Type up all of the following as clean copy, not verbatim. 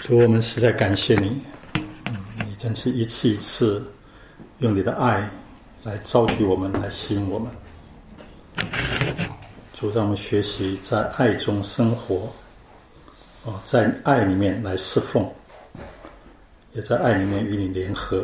主，我们实在感谢你，你真是一次一次用你的爱来召集我们，来吸引我们。主，让我们学习在爱中生活，在爱里面来侍奉，也在爱里面与你联合。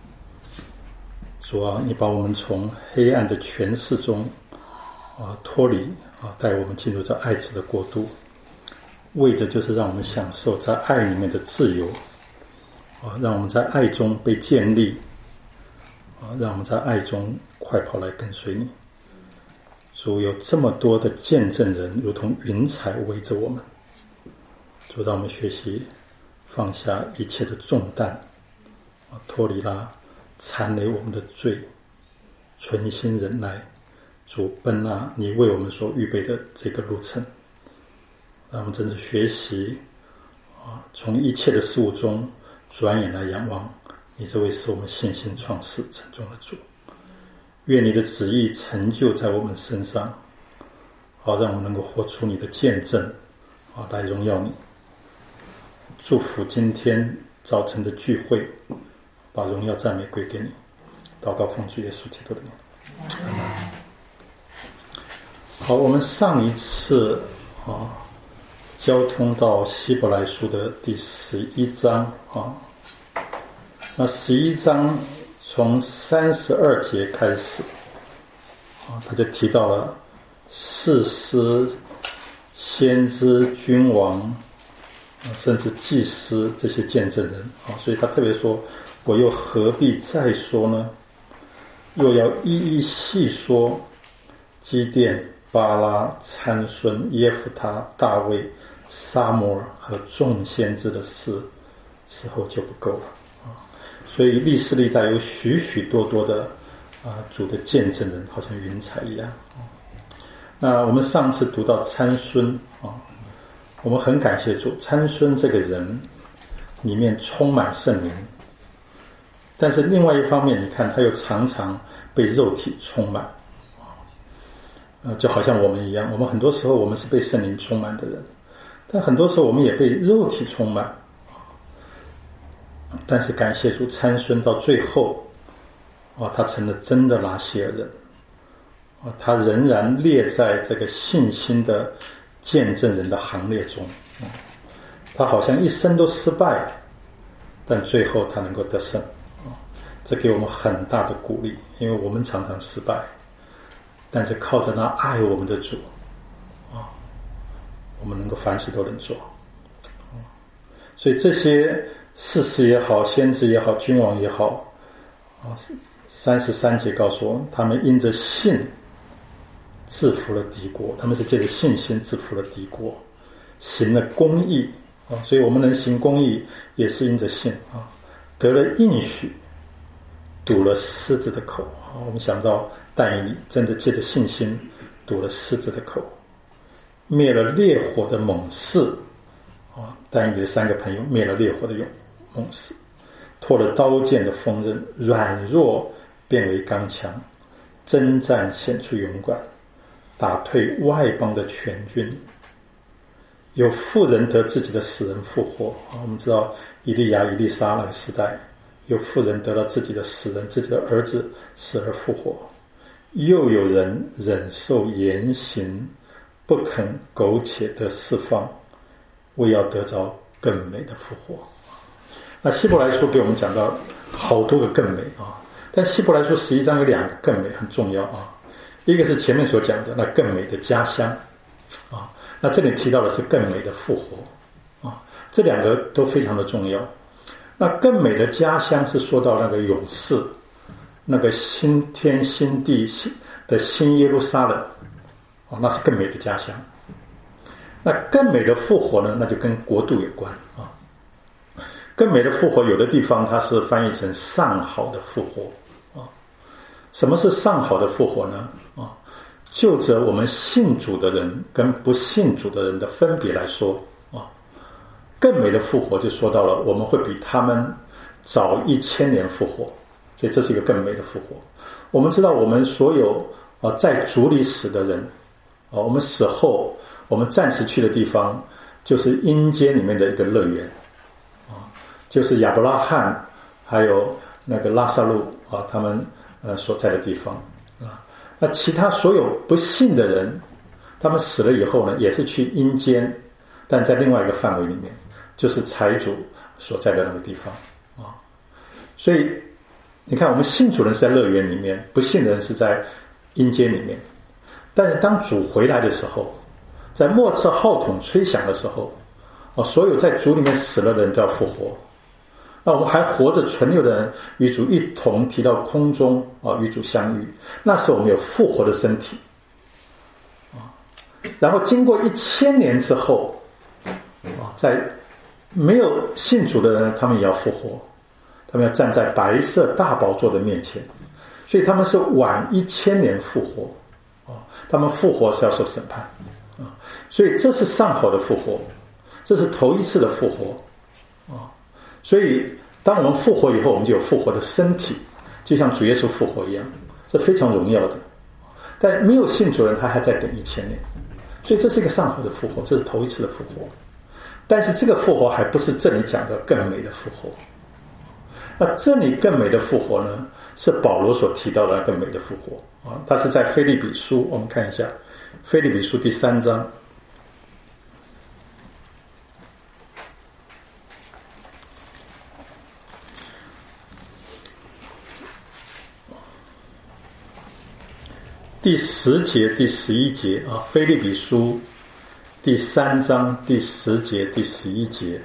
主啊，你把我们从黑暗的权势中脱离，带我们进入这爱子的国度，为着就是让我们享受在爱里面的自由，让我们在爱中被建立，让我们在爱中快跑来跟随你。主，有这么多的见证人如同云彩围着我们，主，让我们学习放下一切的重担，脱离了残累我们的罪，存心忍耐。主，奔你为我们所预备的这个路程，让我们真是学习从一切的事物中转眼来仰望你这位使我们信心创始成终的主。愿你的旨意成就在我们身上，让我们能够活出你的见证，来荣耀你。祝福今天早晨的聚会，把荣耀赞美归给你。祷告奉主耶稣基督的名。好，我们上一次交通到希伯来书的第11章那11章从32节开始他就提到了士师、先知、君王甚至祭司这些见证人所以他特别说，我又何必再说呢？若要一一细说基甸、巴拉、参孙、耶弗他、大卫、撒母耳和众先知的事，时候就不够了所以历世历代有许许多多的主的见证人，好像云彩一样那我们上次读到参孙我们很感谢主，参孙这个人里面充满圣灵，但是另外一方面你看他又常常被肉体充满就好像我们一样，我们很多时候我们是被圣灵充满的人，但很多时候我们也被肉体充满但是感谢主，参孙到最后他成了真的拉谢尔人他仍然列在这个信心的见证人的行列中他好像一生都失败，但最后他能够得胜这给我们很大的鼓励，因为我们常常失败，但是靠着那爱我们的主我们能够凡事都能做所以这些士师也好，先知也好，君王也好33节告诉我们，他们因着信制服了敌国，他们是借着信心制服了敌国，行了公义所以我们能行公义也是因着信得了应许，堵了狮子的口我们想到但以理真的借着信心堵了狮子的口，灭了烈火的猛士但以理的3个朋友灭了烈火的猛士，脱了刀剑的锋刃，软弱变为刚强，征战显出勇敢，打退外邦的全军。有妇人得自己的死人复活我们知道以利亚、以利沙那个时代，有妇人得了自己的死人，自己的儿子死而复活，又有人忍受严刑，不肯苟且得释放，为要得着更美的复活。那希伯来书给我们讲到好多个更美但希伯来书11章有2个更美很重要一个是前面所讲的那更美的家乡那这里提到的是更美的复活这2个都非常的重要。那更美的家乡是说到那个永世，那个新天新地的新耶路撒冷那是更美的家乡。那更美的复活呢，那就跟国度有关更美的复活有的地方它是翻译成上好的复活什么是上好的复活呢就着我们信主的人跟不信主的人的分别来说更美的复活就说到了我们会比他们早1000年复活，所以这是一个更美的复活。我们知道我们所有在主里死的人我们死后我们暂时去的地方就是阴间里面的一个乐园就是亚伯拉罕还有那个拉撒路啊，他们所在的地方啊。那其他所有不信的人，他们死了以后呢，也是去阴间，但在另外一个范围里面，就是财主所在的那个地方啊。所以你看，我们信主人是在乐园里面，不信的人是在阴间里面。但是当主回来的时候，在末次号筒吹响的时候，所有在主里面死了的人都要复活。那我们还活着存留的人，与主一同提到空中与主相遇。那时候我们有复活的身体。然后经过1000年之后，在没有信主的人，他们也要复活，他们要站在白色大宝座的面前，所以他们是晚1000年复活，他们复活是要受审判，所以这是上好的复活，这是头一次的复活，所以当我们复活以后，我们就有复活的身体，就像主耶稣复活一样，这非常荣耀的。但没有信主人，他还在等1000年，所以这是一个上好的复活，这是头一次的复活。但是这个复活还不是这里讲的更美的复活。那这里更美的复活呢，是保罗所提到的更美的复活啊，他是在腓立比书，我们看一下腓立比书第3章。第10节、第11节啊，腓立比书第3章第10节、第11节。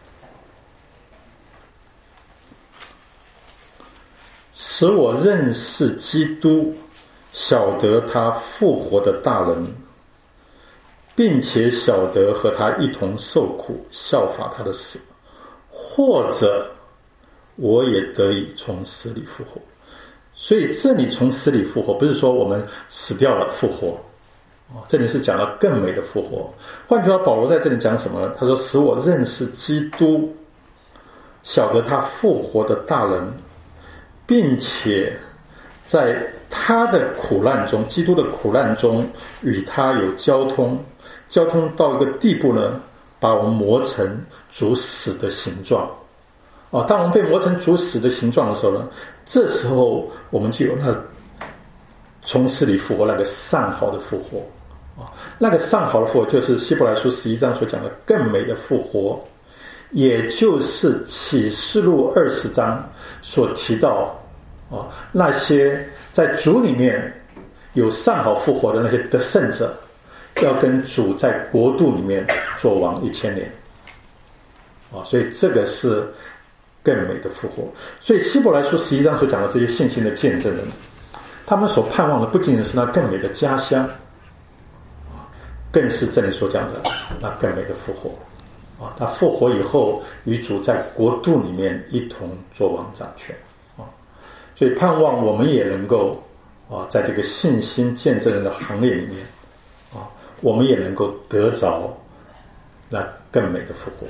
使我认识基督，晓得他复活的大能，并且晓得和他一同受苦，效法他的死，或者我也得以从死里复活。所以这里从死里复活，不是说我们死掉了复活，这里是讲了更美的复活。换句话，保罗在这里讲什么呢？他说使我认识基督，晓得他复活的大能，并且在他的苦难中，基督的苦难中与他有交通到一个地步呢，把我们磨成主死的形状。当我们被磨成主死的形状的时候呢，这时候我们就有那从死里复活那个上好的复活。那个上好的复活就是希伯来书11章所讲的更美的复活，也就是启示录20章所提到那些在主里面有上好复活的那些得胜者，要跟主在国度里面做王1000年。所以这个是更美的复活。所以希伯来书11章所讲的这些信心的见证人，他们所盼望的不仅仅是那更美的家乡，更是这里所讲的那更美的复活。他复活以后与主在国度里面一同作王掌权。所以盼望我们也能够在这个信心见证人的行列里面我们也能够得着那更美的复活。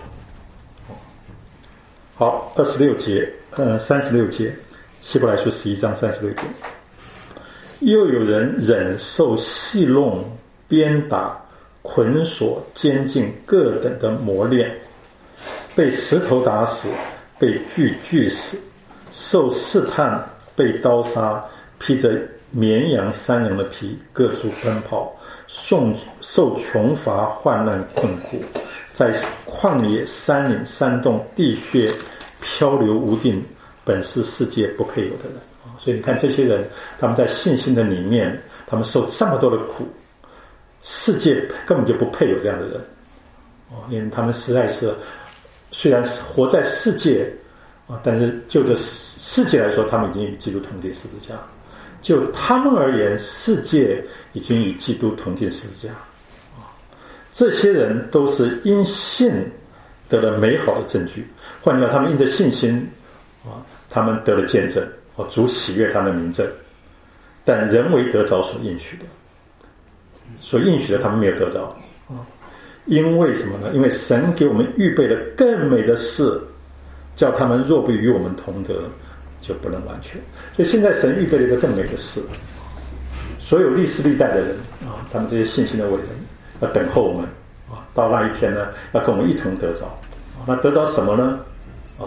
好，26节36节，希伯来书11章36节。又有人忍受戏弄、鞭打、捆锁、监禁各等的磨练，被石头打死，被锯死，受试探，被刀杀，披着绵羊、山羊的皮，各处奔跑，受穷乏、患难、困苦，在旷野、山岭、山洞、地穴漂流无定，本是世界不配有的人。所以你看这些人，他们在信心的里面，他们受这么多的苦，世界根本就不配有这样的人，因为他们实在是虽然活在世界但是就这世界来说，他们已经与基督同定十字架。就他们而言，世界已经与基督同定十字架。这些人都是因信得了美好的证据。换句话，他们因着信心他们得了见证，主喜悦他们的名证。但人为得着所应许的，所应许的他们没有得着。因为什么呢？因为神给我们预备了更美的事，叫他们若不与我们同得，就不能完全。所以现在神预备了一个更美的事，所有历世历代的人他们这些信心的伟人要等候我们到那一天呢，要跟我们一同得着。那得着什么呢？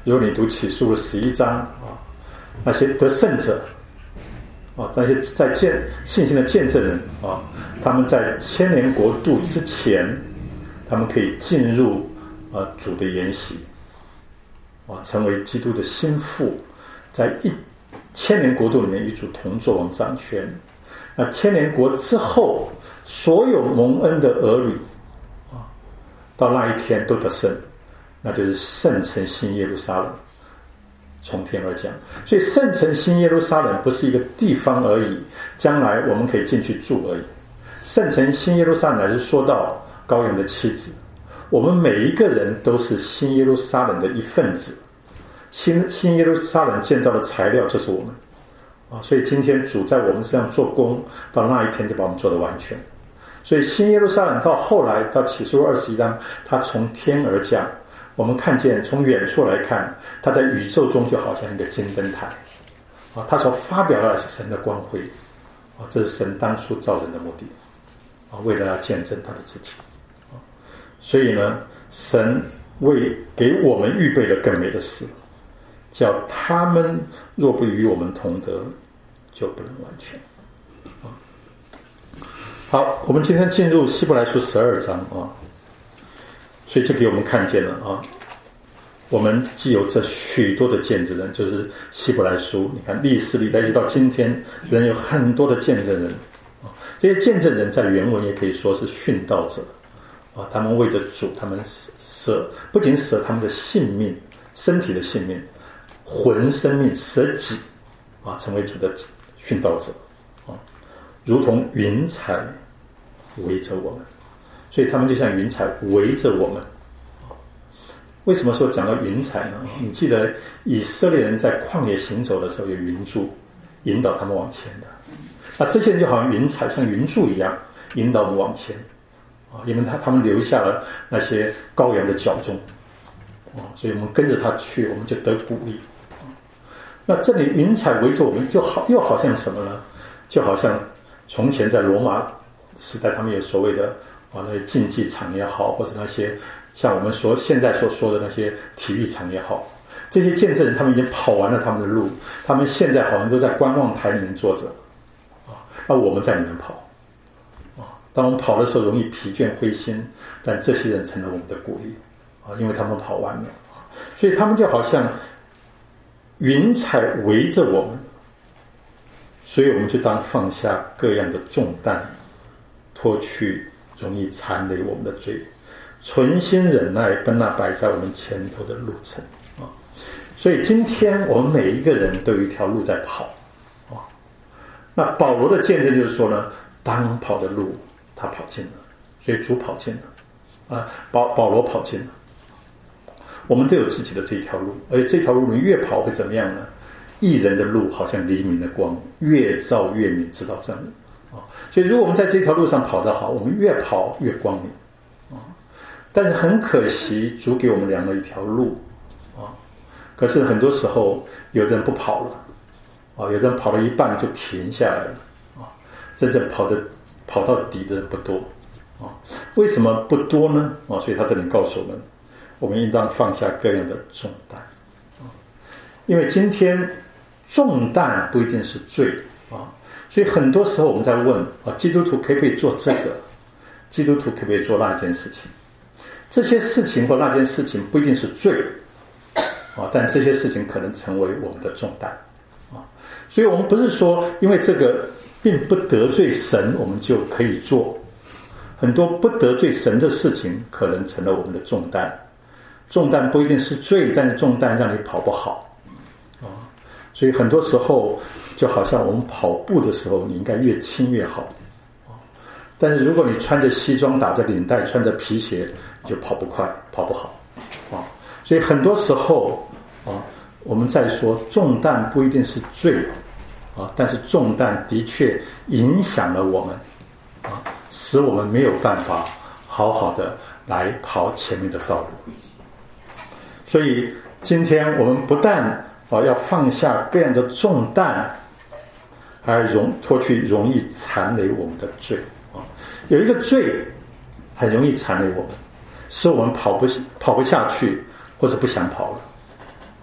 如果你读启示录11章啊，那些得胜者啊，那些在信心的见证人啊，他们在千年国度之前，他们可以进入主的筵席啊，成为基督的心腹，在1000年国度里面与主同作王掌权。那1000年国之后，所有蒙恩的儿女啊，到那一天都得胜，那就是圣城新耶路撒冷从天而降。所以圣城新耶路撒冷不是一个地方而已，将来我们可以进去住而已。圣城新耶路撒冷乃是说到羔羊的妻子，我们每一个人都是新耶路撒冷的一份子。新耶路撒冷建造的材料就是我们啊，所以今天主在我们身上做工，到那一天就把我们做得完全。所以新耶路撒冷到后来到启示录21章，它从天而降，我们看见从远处来看，它在宇宙中就好像一个金灯台啊，它所发表的是神的光辉啊，这是神当初造人的目的啊，为了要见证他的自己啊，所以呢，神为给我们预备了更美的事，叫他们若不与我们同得，就不能完全啊。好，我们今天进入希伯来书12章啊，所以就给我们看见了啊，我们既有这许多的见证人，就是希伯来书，你看历史历代一直到今天，人有很多的见证人啊，这些见证人在原文也可以说是殉道者啊，他们为着主，他们不仅舍他们的性命，身体的性命，魂生命舍己啊，成为主的殉道者啊，如同云彩围着我们，所以他们就像云彩围着我们。为什么说讲到云彩呢？你记得以色列人在旷野行走的时候，有云柱引导他们往前的，那这些人就好像云彩，像云柱一样引导我们往前啊，因为他们留下了那些羔羊的脚踪啊，所以我们跟着他去，我们就得鼓励。那这里云彩围着我们，又好像什么呢？就好像从前在罗马时代，他们有所谓的那些竞技场也好，或者那些像我们现在所说的那些体育场也好，这些见证人他们已经跑完了他们的路，他们现在好像都在观望台里面坐着啊，那我们在里面跑啊。当我们跑的时候容易疲倦灰心，但这些人成了我们的鼓励啊，因为他们跑完了啊，所以他们就好像云彩围着我们，所以我们就当放下各样的重担，脱去容易缠累我们的罪，存心忍耐，奔那摆在我们前头的路程啊！所以今天我们每一个人都有一条路在跑啊。那保罗的见证就是说呢，当跑的路他跑尽了，所以主跑尽了啊，保罗跑尽了。我们都有自己的这条路，而且这条路你越跑会怎么样呢？义人的路好像黎明的光，越照越明，直到真理啊！所以如果我们在这条路上跑得好，我们越跑越光明啊！但是很可惜，主给我们量了一条路啊！可是很多时候，有的人不跑了啊，有的人跑了一半就停下来了啊！真正跑到底的人不多啊！为什么不多呢？啊！所以他这里告诉我们，我们应当放下各样的重担啊！因为今天重担不一定是罪啊，所以很多时候我们在问啊，基督徒可不可以做这个？基督徒可不可以做那件事情？这些事情或那件事情不一定是罪啊，但这些事情可能成为我们的重担啊。所以我们不是说因为这个并不得罪神，我们就可以做。很多不得罪神的事情，可能成了我们的重担。重担不一定是罪，但是重担让你跑不好啊。所以很多时候，就好像我们跑步的时候，你应该越轻越好啊。但是如果你穿着西装，打着领带，穿着皮鞋，就跑不快，跑不好啊。所以很多时候啊，我们在说重担不一定是罪啊，但是重担的确影响了我们啊，使我们没有办法好好的来跑前面的道路。所以今天我们不但要放下各样的重担，还脱去容易缠累我们的罪啊。有一个罪很容易缠累我们，使我们跑不下去，或者不想跑了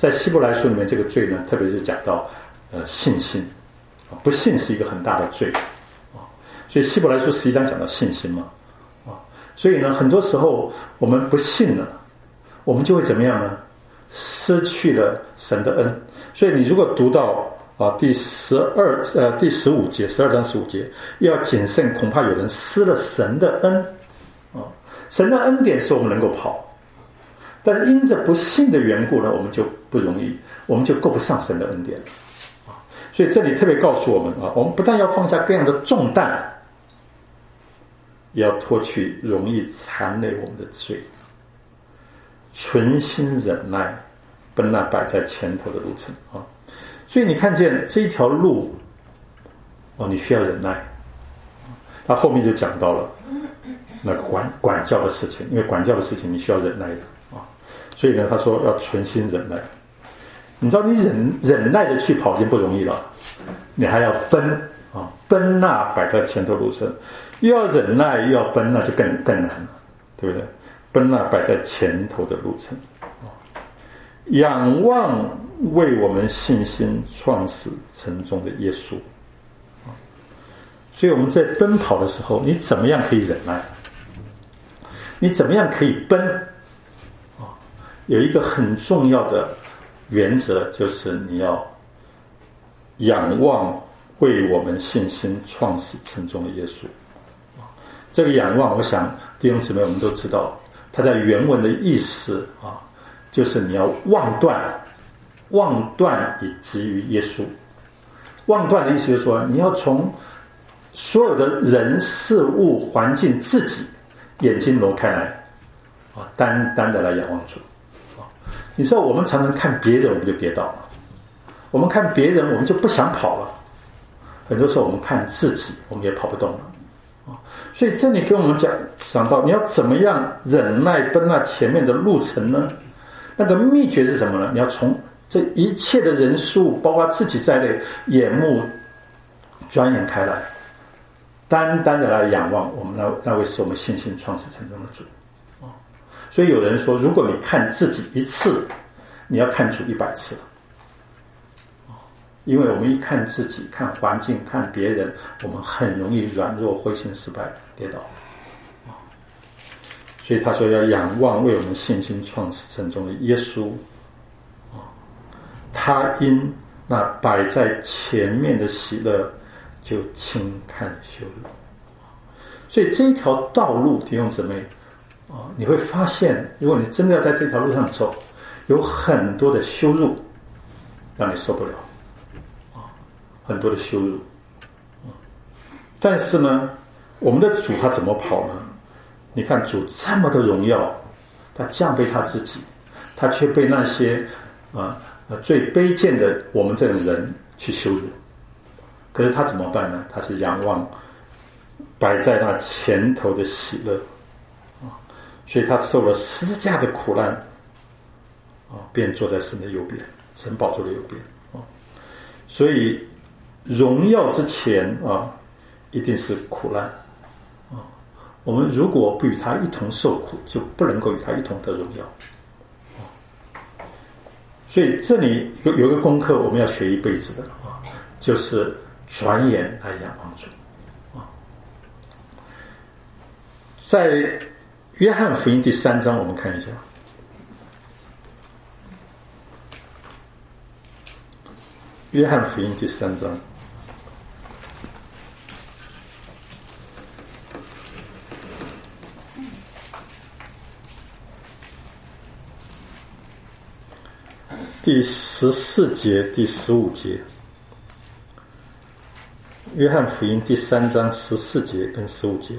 在希伯来书里面，这个罪呢，特别是讲到信心，不信是一个很大的罪啊。所以希伯来书11章讲到信心嘛啊，所以呢，很多时候我们不信了，我们就会怎么样呢？失去了神的恩。所以你如果读到第15节，12章15节，要谨慎，恐怕有人失了神的恩啊。神的恩典是我们能够跑，但是因着不信的缘故呢，我们就不容易，我们就够不上神的恩典啊。所以这里特别告诉我们啊，我们不但要放下各样的重担，也要脱去容易缠累我们的罪，存心忍耐，奔那摆在前头的路程啊。所以你看见这一条路你需要忍耐。他后面就讲到了那个管教的事情，因为管教的事情你需要忍耐的啊。所以呢，他说要存心忍耐。你知道你忍耐着去跑已经不容易了，你还要奔那摆在前头路程，又要忍耐又要奔，那就更难了，对不对？奔那摆在前头的路程仰望为我们信心创始成终的耶稣。所以我们在奔跑的时候，你怎么样可以忍耐？你怎么样可以奔？有一个很重要的原则，就是你要仰望为我们信心创始成终的耶稣。这个仰望，我想弟兄姊妹我们都知道，它在原文的意思就是你要望断以及于耶稣。望断的意思就是说，你要从所有的人事物环境自己眼睛挪开来单单的来仰望主。你知道我们常常看别人我们就跌倒了，我们看别人我们就不想跑了，很多时候我们看自己我们也跑不动了。所以这里跟我们讲到你要怎么样忍耐奔那前面的路程呢？那个秘诀是什么呢？你要从这一切的人事物包括自己在内，眼目转眼开来，单单的来仰望我们那位是我们信心创始成终的主。所以有人说，如果你看自己一次，你要看主100次。因为我们一看自己、看环境、看别人，我们很容易软弱、灰心、失败、跌倒。所以他说要仰望为我们信心创始成终的耶稣。他因那摆在前面的喜乐，就轻看羞辱。所以这一条道路，弟兄姊妹你会发现，如果你真的要在这条路上走，有很多的羞辱让你受不了，很多的羞辱。但是呢，我们的主他怎么跑呢？你看主这么的荣耀，他降卑他自己，他却被那些最卑贱的我们这种人去羞辱。可是他怎么办呢？他是仰望摆在那前头的喜乐所以他受了十字架的苦难便坐在神的右边，神宝座的右边所以荣耀之前一定是苦难我们如果不与他一同受苦，就不能够与他一同得荣耀所以这里有一个功课我们要学一辈子的就是转眼来仰望主在约翰福音第3章我们看一下约翰福音第3章第14节第15节约翰福音第3章14节跟15节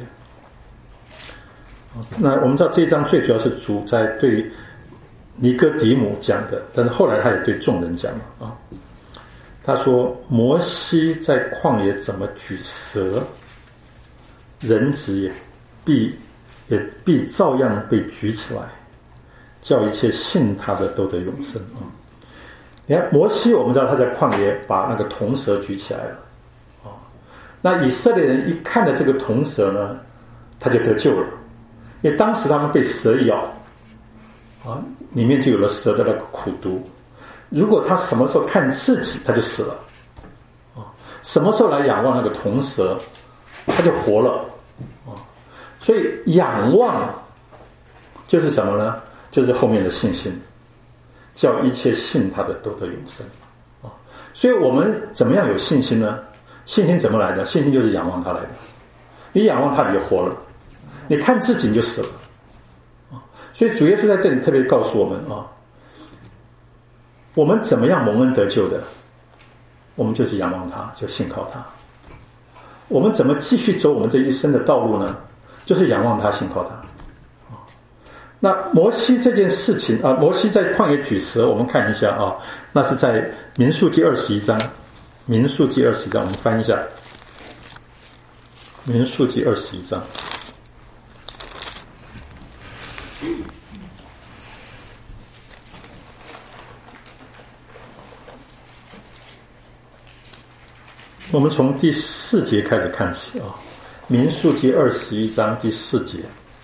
那我们知道这一章最主要是主在对尼哥底母讲的，但是后来他也对众人讲了他说摩西在旷野怎么举蛇，人子也必照样被举起来，叫一切信他的都得永生你看摩西我们知道他在旷野把那个铜蛇举起来了那以色列人一看到这个铜蛇呢，他就得救了，因为当时他们被蛇咬里面就有了蛇的那个苦毒， 如果他什么时候看自己，他就死了。什么时候来仰望那个铜蛇，他就活了。所以仰望就是什么呢？就是后面的信心，叫一切信他的都得永生。所以我们怎么样有信心呢？信心怎么来的？信心就是仰望他来的。你仰望他，你就活了；你看自己，你就死了。所以主耶稣在这里特别告诉我们我们怎么样蒙恩得救的？我们就是仰望他，就信靠他。我们怎么继续走我们这一生的道路呢？就是仰望他，信靠他。那摩西这件事情摩西在旷野举蛇，我们看一下那是在民数记21章。民数记21章，我们翻一下。民数记21章。我们从第4节开始看起民数记21章第4节。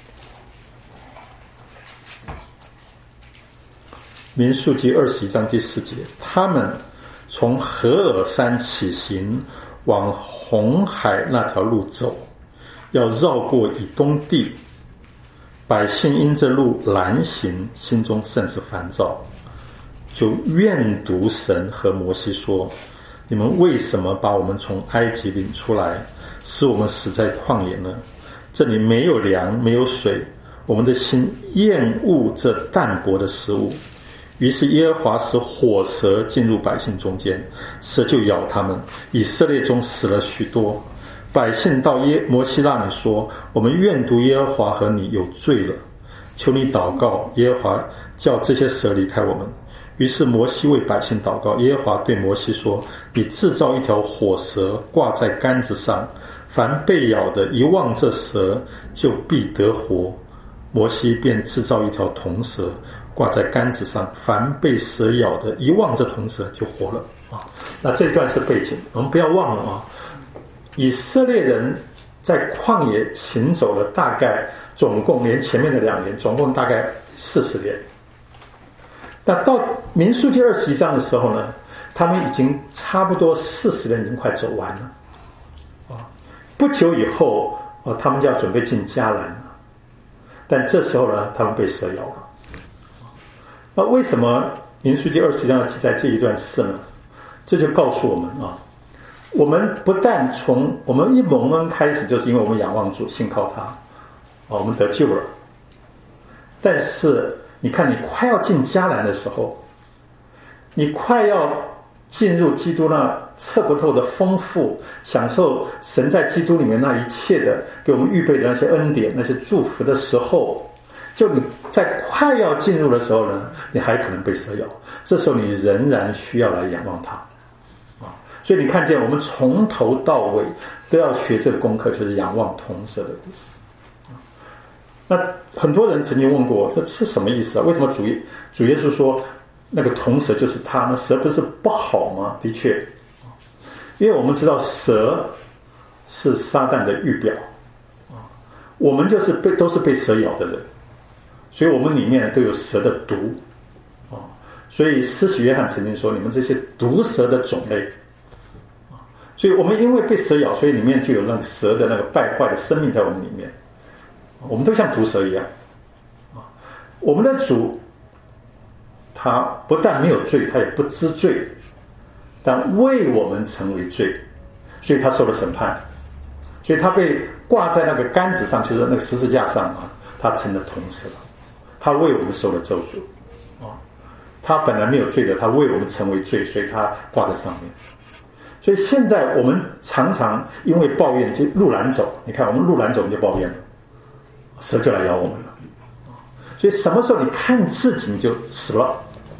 民数记21章第4节，他们从何珥山起行，往红海那条路走，要绕过以东地。百姓因这路难行，心中甚是烦躁，就怨毒神和摩西说：你们为什么把我们从埃及领出来，使我们死在旷野呢？这里没有粮，没有水，我们的心厌恶这淡薄的食物。于是耶和华使火蛇进入百姓中间，蛇就咬他们，以色列中死了许多。百姓到摩西那里说：我们怨毒耶和华和你有罪了，求你祷告耶和华，叫这些蛇离开我们。于是摩西为百姓祷告，耶和华对摩西说：你制造一条火蛇，挂在杆子上，凡被咬的一望这蛇，就必得活。摩西便制造一条铜蛇，挂在杆子上，凡被蛇咬的一望这铜蛇就活了那这一段是背景，我们不要忘了以色列人在旷野行走了大概总共连前面的2年总共大概40年。那到民数记21章的时候呢，他们已经差不多40年已经快走完了不久以后他们就要准备进迦南了。但这时候呢，他们被蛇咬了。那为什么民数记21章要记载这一段事呢？这就告诉我们我们不但从我们一蒙恩开始，就是因为我们仰望主，信靠他我们得救了。但是你看，你快要进迦南的时候，你快要进入基督那测不透的丰富，享受神在基督里面那一切的给我们预备的那些恩典、那些祝福的时候，就你在快要进入的时候呢，你还可能被蛇咬。这时候你仍然需要来仰望他所以你看见我们从头到尾都要学这个功课，就是仰望铜蛇的故事那很多人曾经问过，这是什么意思为什么主耶稣说那个铜蛇就是他呢？蛇不是不好吗？的确，因为我们知道蛇是撒旦的预表我们就是都是被蛇咬的人，所以我们里面都有蛇的毒所以施洗约翰曾经说，你们这些毒蛇的种类所以我们因为被蛇咬，所以里面就有那个蛇的那个败坏的生命在我们里面，我们都像毒蛇一样我们的主他不但没有罪，他也不知罪，但为我们成为罪，所以他受了审判，所以他被挂在那个杆子上，就是那个十字架上他成了铜蛇，他为我们受了咒诅他本来没有罪的，他为我们成为罪，所以他挂在上面。所以现在我们常常因为抱怨就路拦走，你看我们路拦走我们就抱怨了，蛇就来咬我们了。所以什么时候你看自己你就死了，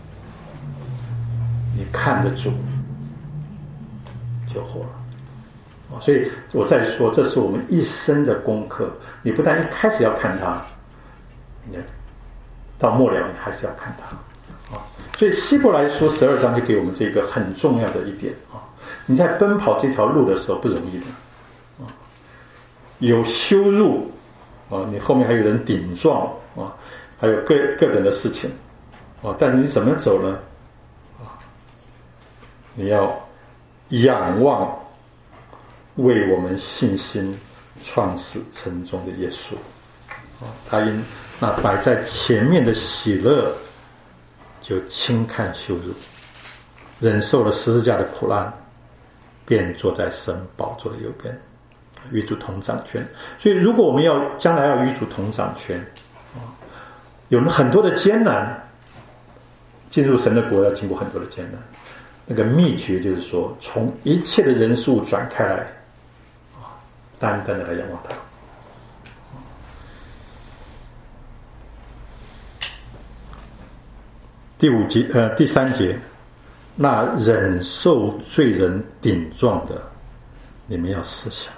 你看得住就活了所以我再说，这是我们一生的功课。你不但一开始要看它，你到末了你还是要看它所以希伯来书12章就给我们这个很重要的一点你在奔跑这条路的时候不容易的有羞辱你后面还有人顶撞还有各等的事情但是你怎么走呢你要仰望为我们信心创始成终的耶稣。他因那摆在前面的喜乐，就轻看羞辱，忍受了十字架的苦难，便坐在神宝座的右边，与主同掌权。所以如果我们将来要与主同掌权，有很多的艰难，进入神的国要经过很多的艰难。那个秘诀就是说，从一切的人事物转开来，单单的来仰望他。第三节，那忍受罪人顶撞的，你们要思想。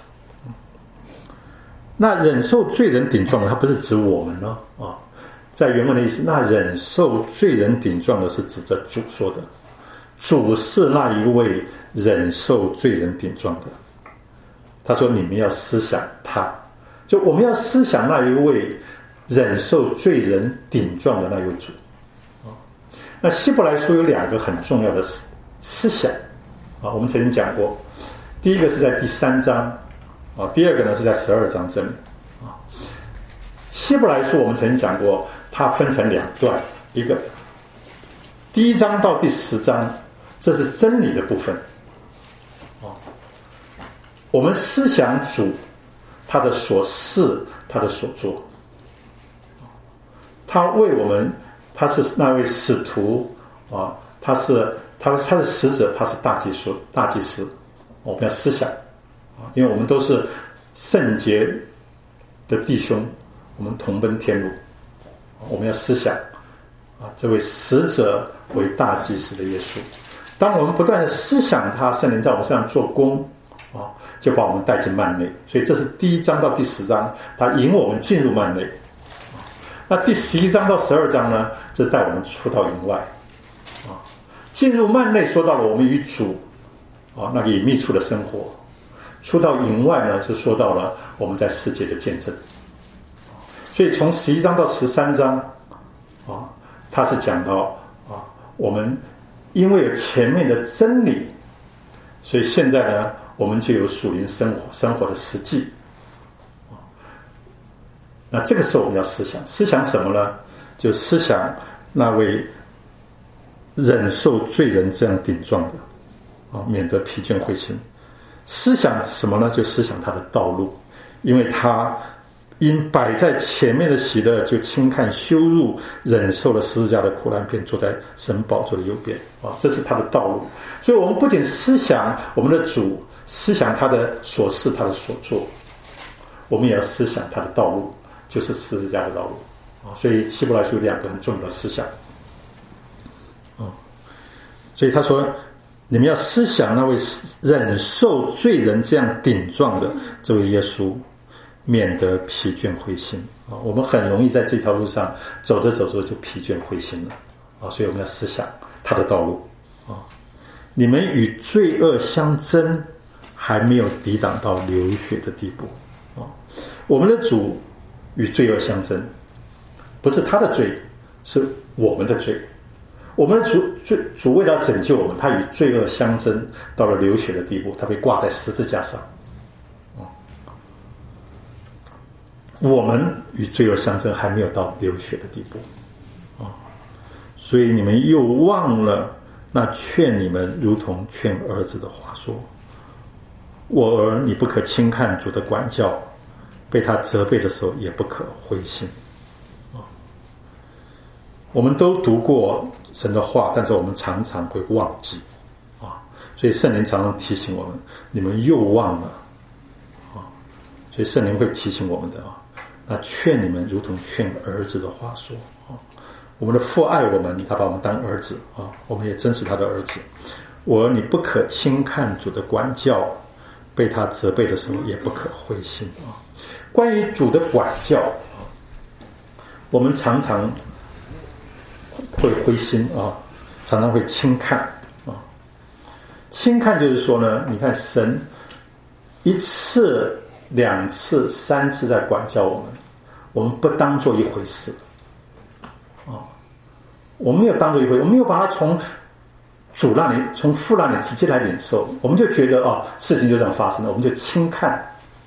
那忍受罪人顶撞的，它不是指我们呢在原文的意思，那忍受罪人顶撞的是指着主说的。主是那一位忍受罪人顶撞的。他说你们要思想他，就我们要思想那一位忍受罪人顶撞的那一位主。那希伯来书有两个很重要的思想我们曾经讲过，第一个是在第3章第二个呢是在12章这里希伯来书我们曾经讲过，它分成2段，一个第1章到第10章，这是真理的部分我们思想主他的所事，他的所做，他为我们，他是那位使徒他是使者，他是大祭司我们要思想因为我们都是圣洁的弟兄，我们同奔天路，我们要思想这位使者为大祭司的耶稣。当我们不断的思想他，圣灵在我们身上做工就把我们带进幔内。所以这是第1章到第10章，他引我们进入幔内。那第11章到12章呢，这带我们出到营外进入幔内说到了我们与主那个隐秘处的生活，出到营外呢就说到了我们在世界的见证。所以从11章到13章他是讲到我们因为有前面的真理，所以现在呢我们就有属灵生活的实际那这个时候我们要思想什么呢？就思想那位忍受罪人这样顶撞的免得疲倦灰心。思想什么呢？就思想他的道路，因为他因摆在前面的喜乐，就轻看羞辱，忍受了十字架的苦难，便坐在神宝座的右边这是他的道路。所以我们不仅思想我们的主，思想他的所事，他的所做，我们也要思想他的道路，就是十字架的道路所以希伯来书有2个很重要的思想所以他说你们要思想那位忍受罪人这样顶撞的这位耶稣，免得疲倦灰心我们很容易在这条路上走着走着就疲倦灰心了所以我们要思想他的道路你们与罪恶相争，还没有抵挡到流血的地步我们的主与罪恶相争，不是他的罪，是我们的罪。我们的主为了拯救我们，他与罪恶相争到了流血的地步，他被挂在十字架上我们与罪恶相争还没有到流血的地步所以你们又忘了那劝你们如同劝儿子的话说，我儿，你不可轻看主的管教，被他责备的时候也不可灰心我们都读过神的话，但是我们常常会忘记所以圣灵常常提醒我们，你们又忘了所以圣灵会提醒我们的那劝你们如同劝儿子的话说我们的父爱我们，他把我们当儿子我们也真是他的儿子。我儿，你不可轻看主的管教，被他责备的时候也不可灰心关于主的管教我们常常会灰心常常会轻看轻看就是说呢，你看神1次、2次、3次在管教我们不当做一回事我们没有当做一回事，我们没有把它从主让你从父让你直接来领受，我们就觉得事情就这样发生了，我们就轻看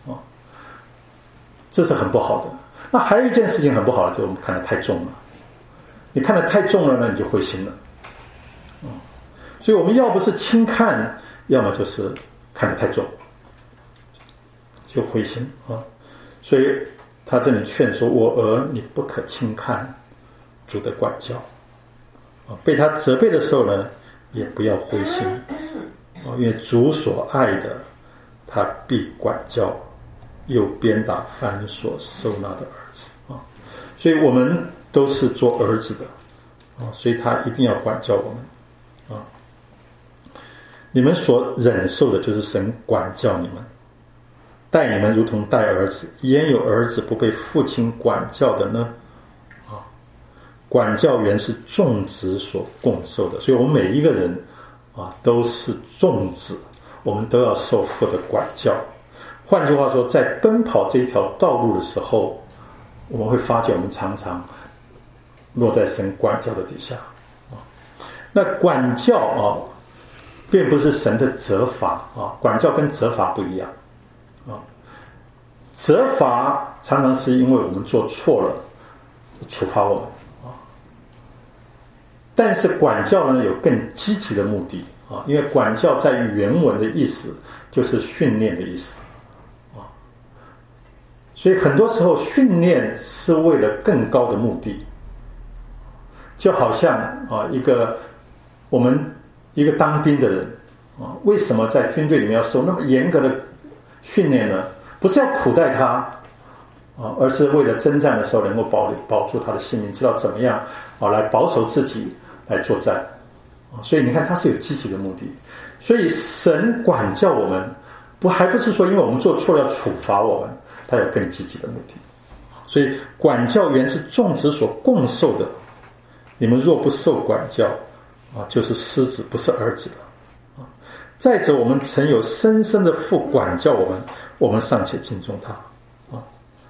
这是很不好的。那还有一件事情很不好的，就是我们看得太重了。你看得太重了呢，你就灰心了。所以我们要不是轻看，要么就是看得太重，就灰心啊。所以他这里劝说我儿，你不可轻看主的管教啊。被他责备的时候呢，也不要灰心啊，因为主所爱的，他必管教，又鞭打凡所收纳的儿子啊。所以我们都是做儿子的啊，所以他一定要管教我们啊。你们所忍受的，就是神管教你们，待你们如同待儿子。焉有儿子不被父亲管教的呢？啊，管教原是众子所共受的，所以我们每一个人啊都是众子，我们都要受父的管教。换句话说，在奔跑这一条道路的时候，我们会发觉我们常常落在神管教的底下啊。那管教啊，并不是神的责罚啊，管教跟责罚不一样啊。责罚常常是因为我们做错了，处罚我们啊。但是管教呢，有更积极的目的啊，因为管教在原文的意思就是训练的意思啊。所以很多时候训练是为了更高的目的，就好像啊我们一个当兵的人啊，为什么在军队里面要受那么严格的训练呢？不是要苦待他啊，而是为了征战的时候能够保住他的性命，知道怎么样啊来保守自己来作战啊。所以你看，他是有积极的目的。所以神管教我们，还不是说因为我们做错了要处罚我们，他有更积极的目的。所以管教原是众子所共受的，你们若不受管教啊，就是失子，不是儿子了啊。再者，我们曾有深深的父管教我们，我们尚且敬重他啊，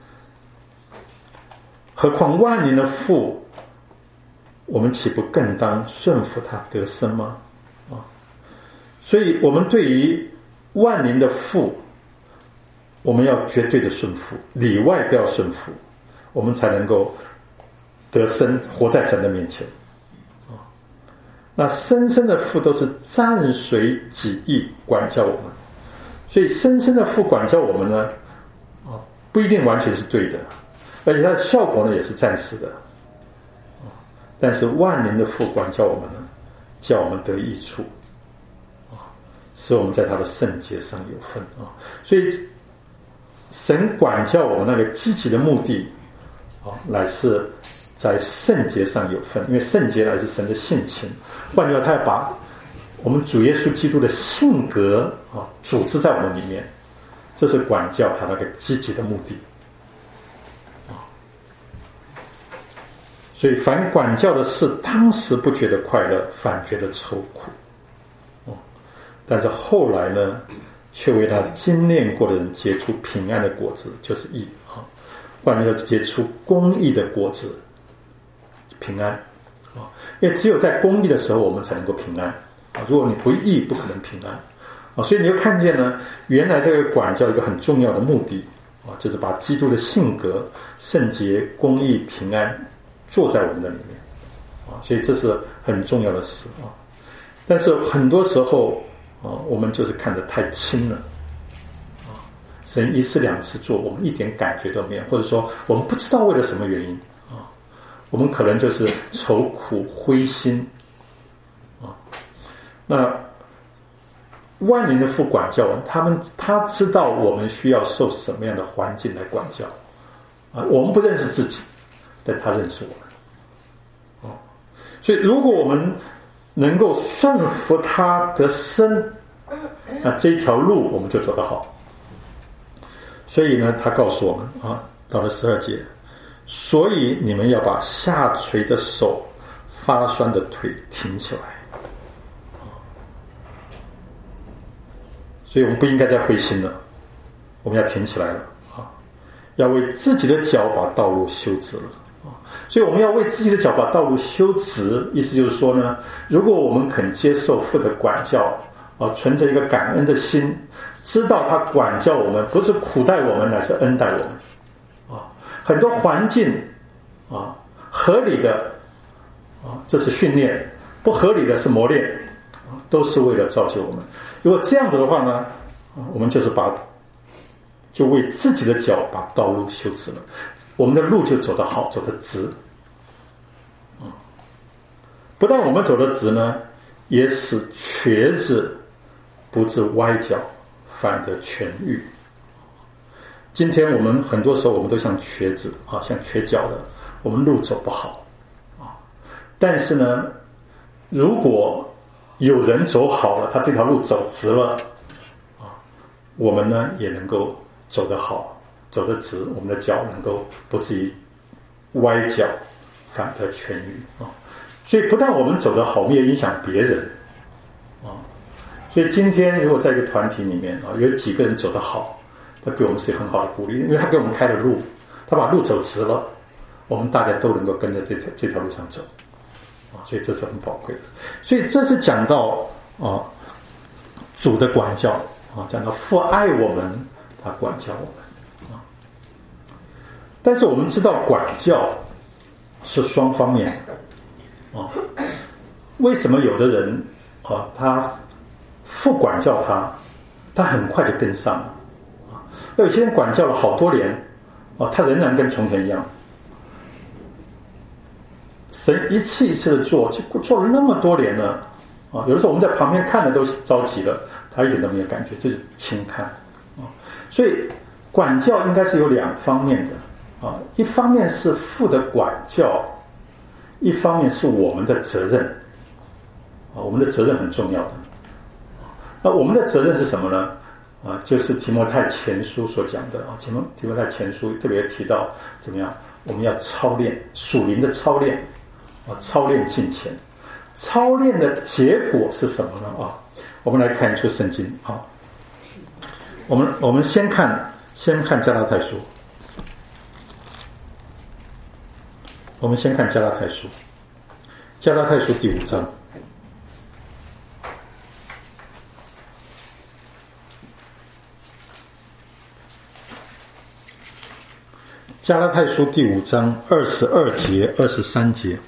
何况万灵的父，我们岂不更当顺服他得生吗？啊，所以我们对于万灵的父，我们要绝对的顺服，里外都要顺服，我们才能够得生，活在神的面前。那深深的父都是暂随己意管教我们，所以深深的父管教我们呢，不一定完全是对的，而且它的效果呢也是暂时的。但是万灵的父管教我们呢，叫我们得益处，使我们在他的圣洁上有份啊。所以神管教我们那个积极的目的乃是在圣洁上有份，因为圣洁乃是神的性情。换句话，他要把我们主耶稣基督的性格组织在我们里面，这是管教他那个积极的目的所以凡管教的事，当时不觉得快乐，反觉得愁苦但是后来呢，却为他精炼过的人结出平安的果子，就是义换句话，结出公义的果子，平安因为只有在公义的时候我们才能够平安如果你不义，不可能平安所以你就看见呢，原来这个管教一个很重要的目的就是把基督的性格、圣洁、公义、平安做在我们的里面所以这是很重要的事但是很多时候我们就是看得太轻了神一次两次做，我们一点感觉都没有，或者说我们不知道为了什么原因我们可能就是愁苦灰心那万灵的父管教他知道我们需要受什么样的环境来管教我们不认识自己，但他认识我们所以如果我们能够顺服他得生，那这一条路我们就走得好。所以呢，他告诉我们到了12节，所以你们要把下垂的手、发酸的腿挺起来所以我们不应该再灰心了，我们要挺起来了要为自己的脚把道路修直了所以我们要为自己的脚把道路修直，意思就是说呢，如果我们肯接受父的管教，存着一个感恩的心，知道他管教我们不是苦待我们，乃是恩待我们。很多环境合理的这是训练，不合理的是磨练，都是为了造就我们。如果这样子的话呢，我们就为自己的脚把道路修直了，我们的路就走得好，走得直。不但我们走得直呢，也使瘸子不致歪脚，反得痊愈。今天我们很多时候我们都像瘸子像瘸脚的，我们路走不好但是呢，如果有人走好了，他这条路走直了我们呢也能够走得好，走得直，我们的脚能够不至于歪脚，反得痊愈所以不但我们走得好，我们也影响别人所以今天如果在一个团体里面有几个人走得好，他给我们是很好的鼓励，因为他给我们开了路，他把路走直了，我们大家都能够跟着这条路上走所以这是很宝贵的。所以这是讲到主的管教讲到父爱我们，他管教我们但是我们知道管教是双方面的为什么有的人他父管教他很快就跟上了有些人管教了好多年他仍然跟从前一样。神一次一次的做了那么多年了有的时候我们在旁边看的都着急了，他一点都没有感觉，这是轻看所以管教应该是有两方面的一方面是父的管教，一方面是我们的责任我们的责任很重要的那我们的责任是什么呢就是提摩太前书所讲的提摩太前书特别提到怎么样，我们要操练属灵的操练操练敬虔，操练的结果是什么呢我们来看一处圣经我们先看加拉太书，我们先看加拉太书第5章。加拉太书第5章22节23节，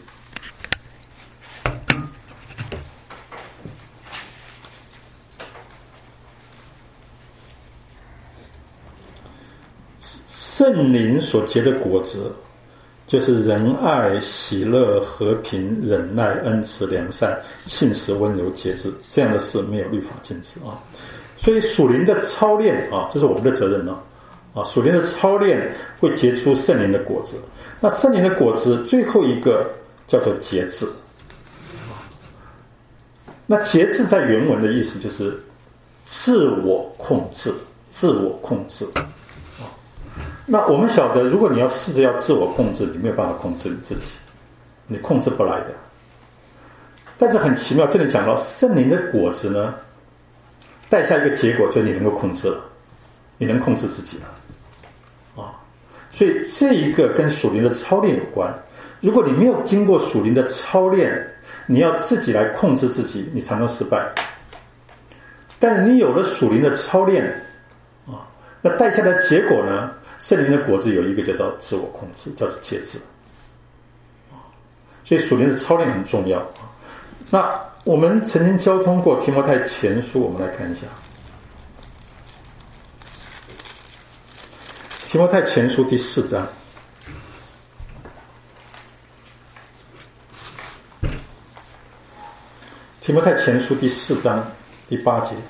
圣灵所结的果子，就是仁爱、喜乐、和平、忍耐、恩慈、良善、信实、温柔、节制，这样的事没有律法禁止所以属灵的操练这是我们的责任属灵的操练会结出圣灵的果子。那圣灵的果子最后一个叫做节制那节制在原文的意思就是自我控制那我们晓得，如果你要试着要自我控制，你没有办法控制你自己，你控制不来的。但是很奇妙，这里讲到圣灵的果子呢，带下一个结果，就是你能够控制了，你能控制自己了所以这一个跟属灵的操练有关。如果你没有经过属灵的操练，你要自己来控制自己，你常常失败。但是你有了属灵的操练那带下的结果呢，圣灵的果子有一个叫做自我控制，叫做节制所以属灵的操练很重要那我们曾经交通过提摩太前书，我们来看一下提摩太前书第4章。提摩太前书第4章第8节，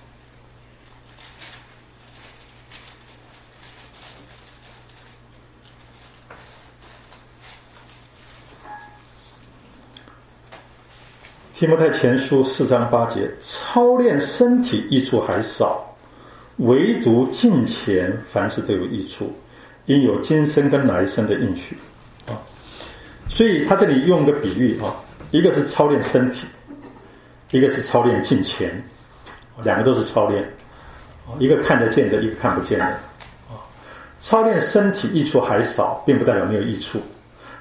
提摩太前书4章8节，操练身体益处还少，唯独敬虔凡事都有益处，因有今生跟来生的应许所以他这里用一个比喻一个是操练身体，一个是操练敬虔，两个都是操练一个看得见的，一个看不见的操练身体益处还少，并不代表没有益处，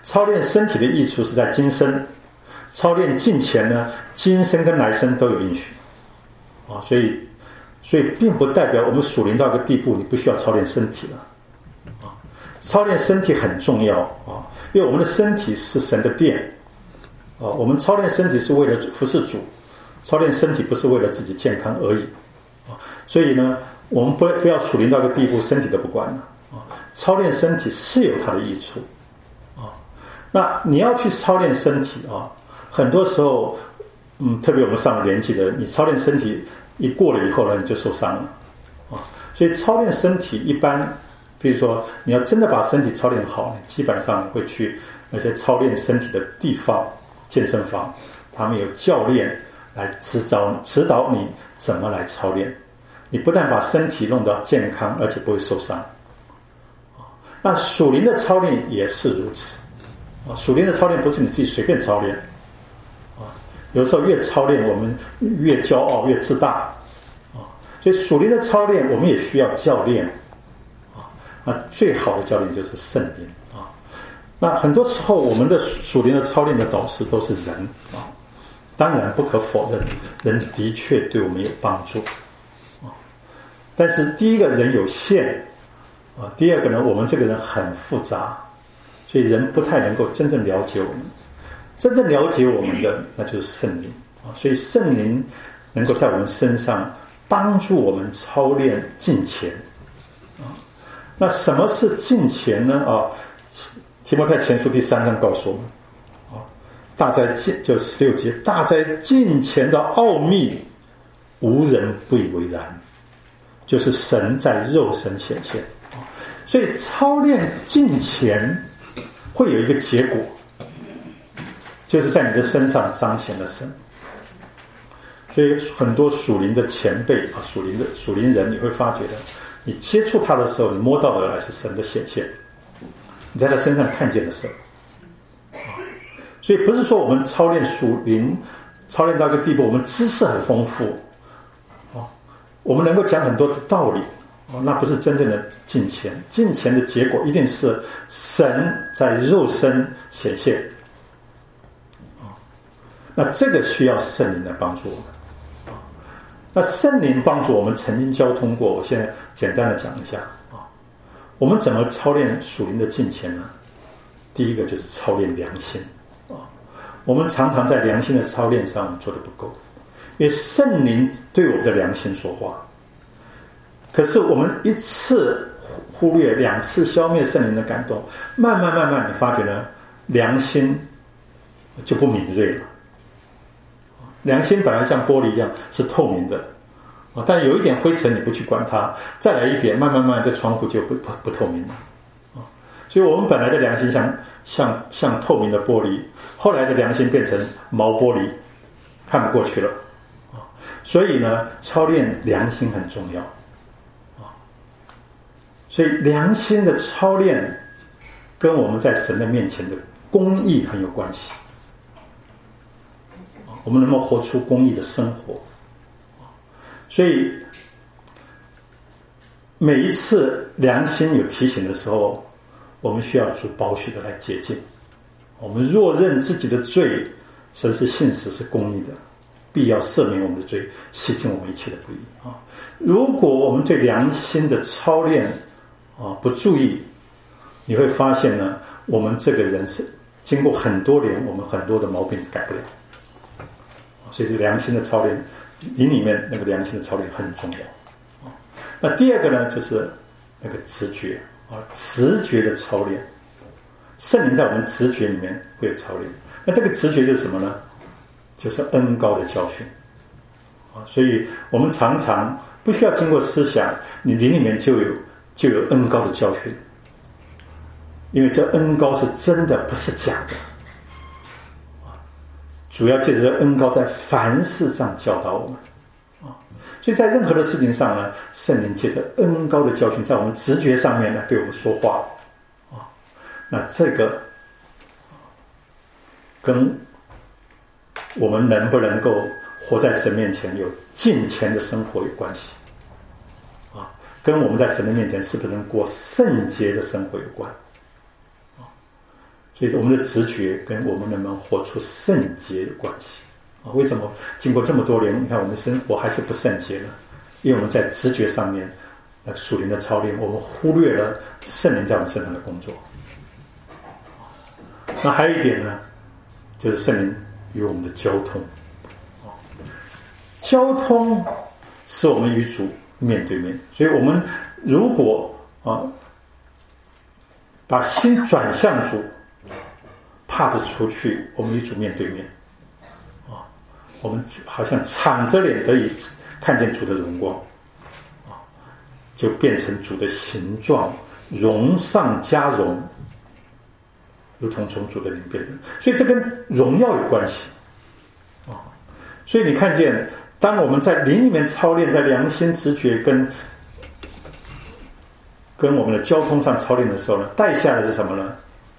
操练身体的益处是在今生，操练近前呢，今生跟来生都有应许啊，所以并不代表我们属灵到一个地步，你不需要操练身体了啊。操练身体很重要啊，因为我们的身体是神的殿啊。我们操练身体是为了服侍主，操练身体不是为了自己健康而已啊。所以呢，我们不要属灵到一个地步，身体都不管了啊。操练身体是有它的益处啊。那你要去操练身体啊，很多时候，特别我们上了年纪的，你操练身体一过了以后呢，你就受伤了啊。所以操练身体一般，比如说你要真的把身体操练好，基本上你会去那些操练身体的地方，健身房，他们有教练来指导你怎么来操练。你不但把身体弄得健康，而且不会受伤。那属灵的操练也是如此啊。属灵的操练不是你自己随便操练啊，有时候越操练我们越骄傲越自大啊。所以属灵的操练我们也需要教练啊。那最好的教练就是圣灵啊。那很多时候我们的属灵的操练的导师都是人啊。当然不可否认，人的确对我们有帮助啊。但是第一个人有限啊，第二个呢，我们这个人很复杂，所以人不太能够真正了解我们。真正了解我们的，那就是圣灵啊。所以圣灵能够在我们身上帮助我们操练敬虔啊。那什么是敬虔呢？啊，提摩太前书第3章告诉我们啊，大在敬，就16节，大在敬虔的奥秘，无人不以为然，就是神在肉身显现。所以操练敬虔会有一个结果，就是在你的身上彰显了神。所以很多属灵的前辈啊，属灵人，你会发觉的，你接触他的时候，你摸到的来是神的显现，你在他身上看见了神。所以不是说我们操练属灵，操练到一个地步，我们知识很丰富啊，我们能够讲很多的道理。那不是真正的敬虔，敬虔的结果一定是神在肉身显现那这个需要圣灵来帮助我们那圣灵帮助我们曾经交通过，我现在简单的讲一下我们怎么操练属灵的敬虔呢？第一个就是操练良心我们常常在良心的操练上做得不够，因为圣灵对我们的良心说话。可是我们一次忽略，2次消灭圣灵的感动，慢慢你发觉呢，良心就不敏锐了。良心本来像玻璃一样是透明的但有一点灰尘你不去管它，再来一点，慢慢这窗户就不透明了所以我们本来的良心像透明的玻璃，后来的良心变成毛玻璃，看不过去了所以呢，操练良心很重要所以良心的操练跟我们在神的面前的公义很有关系我们能够活出公义的生活所以每一次良心有提醒的时候，我们需要主宝血的来洁净。我们若认自己的罪，神是信实是公义的，必要赦免我们的罪，洗净我们一切的不义如果我们对良心的操练不注意，你会发现呢，我们这个人是经过很多年，我们很多的毛病改不了所以这良心的操练，灵里面那个良心的操练很重要那第二个呢，就是那个直觉直觉的操练。圣灵在我们直觉里面会有操练，那这个直觉就是什么呢？就是恩膏的教训所以我们常常不需要经过思想，你灵里面就有恩膏的教训，因为这恩膏是真的，不是假的主要借着恩膏在凡事上教导我们所以在任何的事情上呢，圣灵借着恩膏的教训在我们直觉上面来对我们说话那这个跟我们能不能够活在神面前有敬虔的生活有关系跟我们在神的面前是不是能过圣洁的生活有关所以我们的直觉跟我们能不能活出圣洁有关系啊？为什么经过这么多年，你看我们生活还是不圣洁呢？因为我们在直觉上面，属灵的操练，我们忽略了圣灵在我们身上的工作。那还有一点呢，就是圣灵与我们的交通。交通使我们与主面对面，所以我们如果把心转向主，帕子除去，我们与主面对面我们好像敞着脸得以看见主的荣光就变成主的形状，荣上加荣，如同从主的灵变成。所以这跟荣耀有关系所以你看见，当我们在灵里面操练，在良心直觉跟我们的交通上操练的时候呢，带下的是什么呢？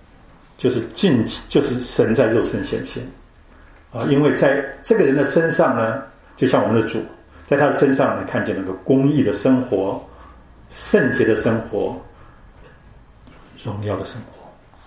就是神在肉身显现因为在这个人的身上呢，就像我们的主，在他的身上呢，看见那个公义的生活、圣洁的生活、荣耀的生活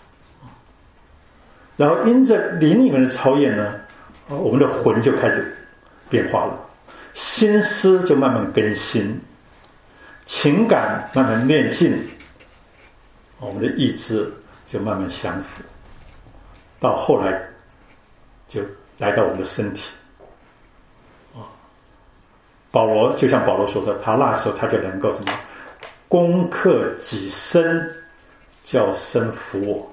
然后因着灵里面的操练呢，我们的魂就开始变化了，心思就慢慢更新，情感慢慢练进，我们的意志就慢慢降服，到后来就来到我们的身体保罗就像保罗所说，他那时候他就能够什么攻克己身，叫身服我。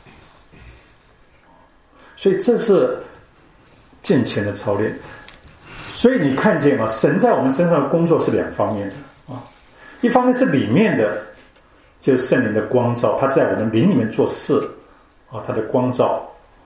所以这是敬虔的操练。所以你看见神在我们身上的工作是两方面的一方面是里面的，就是圣灵的光照，他在我们灵里面做事他的光照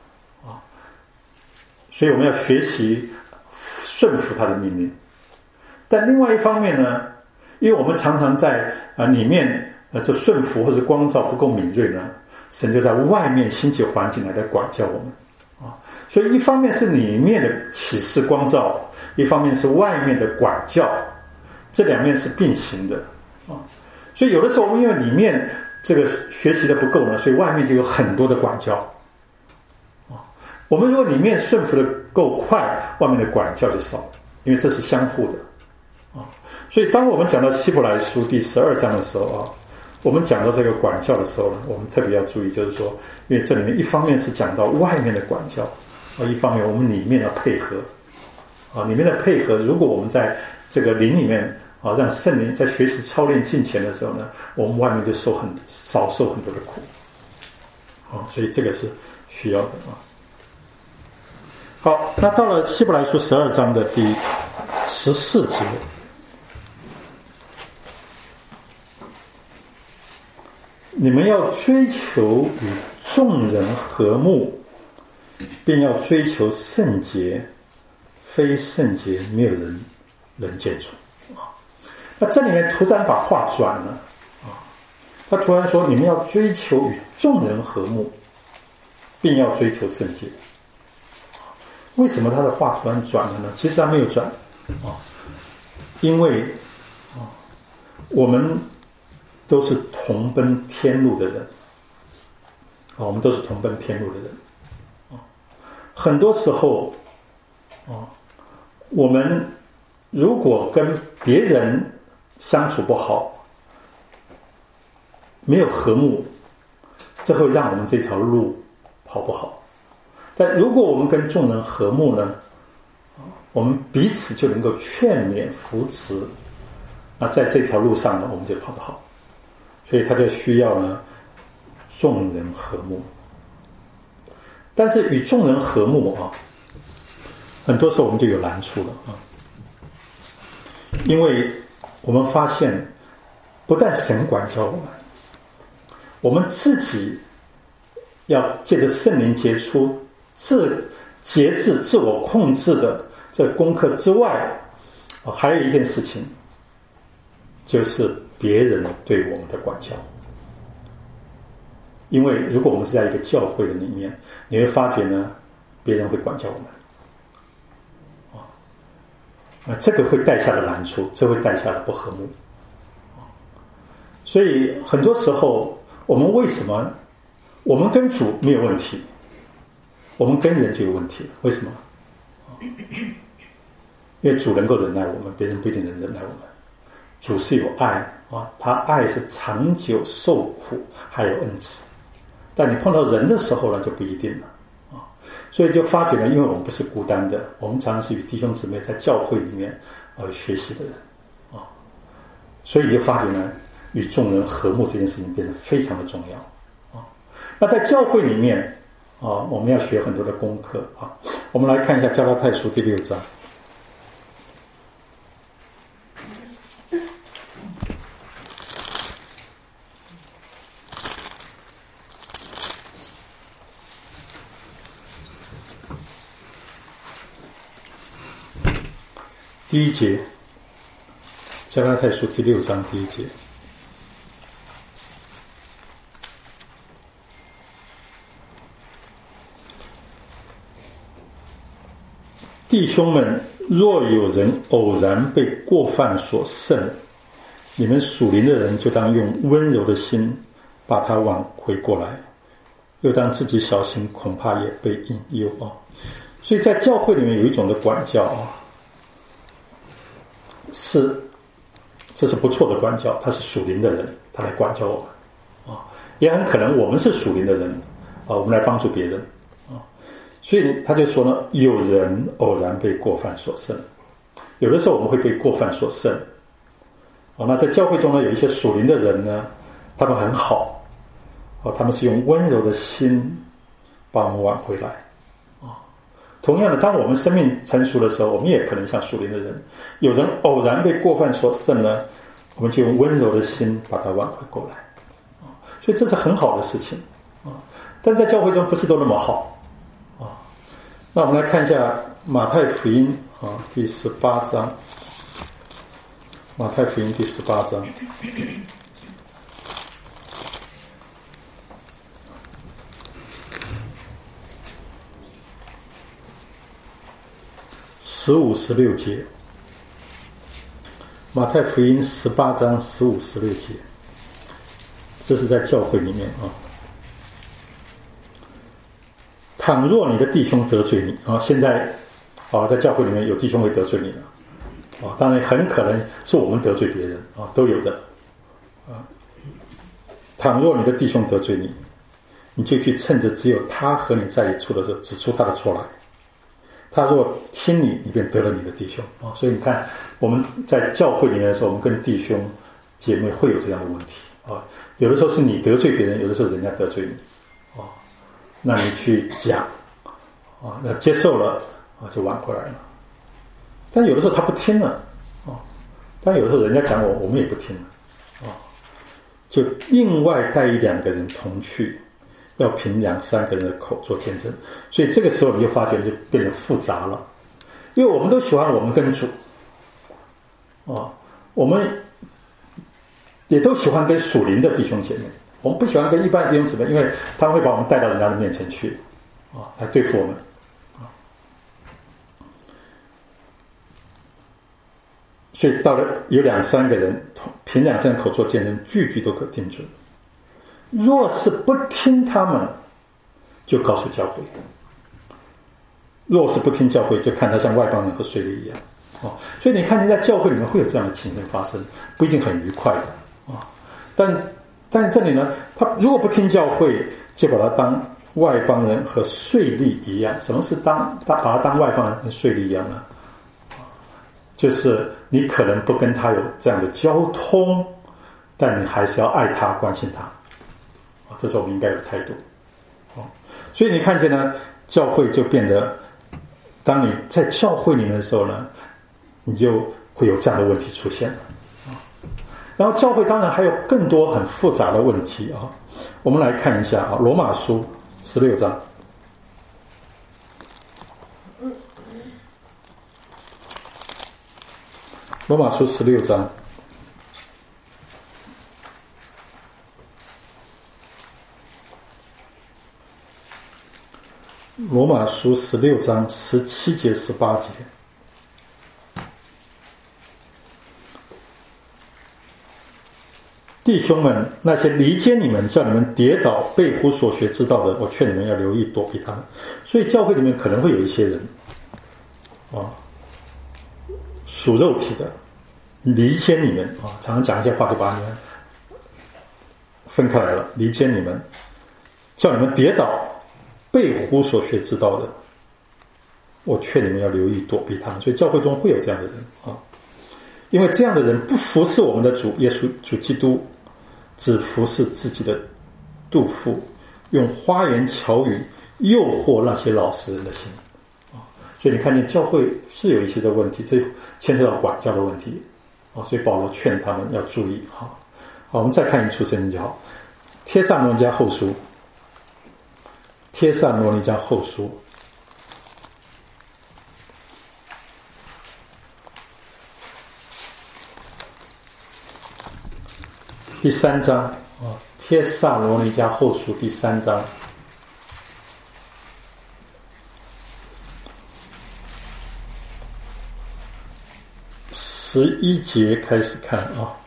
所以我们要学习顺服他的命令。但另外一方面呢，因为我们常常在里面就顺服或者光照不够敏锐呢，神就在外面兴起环境来管教我们所以一方面是里面的启示光照，一方面是外面的管教，这两面是并行的所以有的时候我们因为里面这个学习的不够呢，所以外面就有很多的管教我们如果里面顺服的够快，外面的管教就少，因为这是相互的所以当我们讲到希伯来书第12章的时候我们讲到这个管教的时候呢，我们特别要注意，就是说因为这里面一方面是讲到外面的管教一方面我们里面的配合里面的配合，如果我们在这个灵里面让圣灵在学习操练敬虔的时候呢，我们外面就少受很多的苦所以这个是需要的好，那到了希伯来书12章的第14节，你们要追求与众人和睦，并要追求圣洁，非圣洁没有人能见主那这里面突然把话转了他突然说你们要追求与众人和睦，并要追求圣洁。为什么他的话突然转了呢？其实他没有转因为我们都是同奔天路的人我们都是同奔天路的人很多时候我们如果跟别人相处不好，没有和睦，这会让我们这条路跑不好。但如果我们跟众人和睦呢，我们彼此就能够劝勉扶持，那在这条路上呢，我们就跑得好。所以他就需要呢众人和睦。但是与众人和睦很多时候我们就有难处了因为我们发现不但神管教我们自己要借着圣灵结出节制自我控制的这功课之外还有一件事情，就是别人对我们的管教。因为如果我们是在一个教会的里面，你会发觉呢别人会管教我们这个会带下的难处，这会带下的不和睦所以很多时候我们为什么我们跟主没有问题，我们跟人就有问题了。为什么？因为主能够忍耐我们，别人不一定能忍耐我们。主是有爱啊，他爱是长久受苦，还有恩慈。但你碰到人的时候呢，就不一定了啊。所以就发觉呢，因为我们不是孤单的，我们常常是与弟兄姊妹在教会里面学习的人啊，所以就发觉呢，与众人和睦这件事情变得非常的重要啊。那在教会里面啊，我们要学很多的功课啊。我们来看一下加拉太书第6章。第1节，加拉太书第6章第1节。弟兄们，若有人偶然被过犯所胜，你们属灵的人就当用温柔的心把他挽回过来，又当自己小心，恐怕也被引诱啊。所以在教会里面有一种的管教啊，这是不错的管教，他是属灵的人，他来管教我们啊，也很可能我们是属灵的人啊，我们来帮助别人啊。所以他就说呢，有人偶然被过犯所胜，有的时候我们会被过犯所胜啊。那在教会中呢，有一些属灵的人呢，他们很好啊，他们是用温柔的心把我们挽回来啊。同样的，当我们生命成熟的时候，我们也可能像属灵的人，有人偶然被过犯所胜呢，我们就用温柔的心把他挽回过来啊。所以这是很好的事情啊。但在教会中不是都那么好啊。那我们来看一下马太福音啊第18章，马太福音第18章。15、16节，马太福音18章15、16节，这是在教会里面啊。倘若你的弟兄得罪你啊，现在啊，在教会里面有弟兄会得罪你了啊，当然很可能是我们得罪别人啊，都有的啊。倘若你的弟兄得罪你，你就去趁着只有他和你在一处的时候，指出他的错来。他若听你，你便得了你的弟兄啊。所以你看，我们在教会里面的时候，我们跟弟兄姐妹会有这样的问题啊。有的时候是你得罪别人，有的时候人家得罪你啊。那你去讲啊，那接受了啊，就挽回来了。但有的时候他不听了啊，但有的时候人家讲我们也不听了啊，就另外带1、2个人同去。要凭2、3个人的口做见证，所以这个时候你就发觉就变得复杂了，因为我们都喜欢我们跟主啊，我们也都喜欢跟属灵的弟兄姐妹，我们不喜欢跟一般的弟兄姊妹，因为他们会把我们带到人家的面前去啊，来对付我们啊，所以到了有2、3个人凭2、3人口做见证，句句都可定准。若是不听他们，就告诉教会；若是不听教会，就看他像外邦人和税吏一样啊。所以你看见在教会里面会有这样的情形发生，不一定很愉快的啊。但这里呢，他如果不听教会，就把他当外邦人和税吏一样。什么是把他当外邦人和税吏一样呢？就是你可能不跟他有这样的交通，但你还是要爱他、关心他。这是我们应该有的态度，所以你看见呢，教会就变得，当你在教会里面的时候呢，你就会有这样的问题出现了啊。然后教会当然还有更多很复杂的问题啊，我们来看一下啊，《罗马书》16章，《罗马书》16章。罗马书16章17节、18节， 弟兄们，那些离间你们、叫你们跌倒、背乎所学之道的，我劝你们要留意躲避他们。所以教会里面可能会有一些人属肉体的，离间你们常常讲一些话就把你们分开来了，离间你们，叫你们跌倒、背乎所学之道的，我劝你们要留意躲避他们。所以教会中会有这样的人因为这样的人不服侍我们的主耶稣主基督，只服侍自己的肚腹，用花言巧语诱惑那些老实人的心所以你看见教会是有一些的问题，这牵涉到管教的问题所以保罗劝他们要注意好，我们再看一处圣经就好，帖撒罗尼迦后书，帖撒罗尼迦后书第3章帖撒罗尼迦后书第3章11节开始看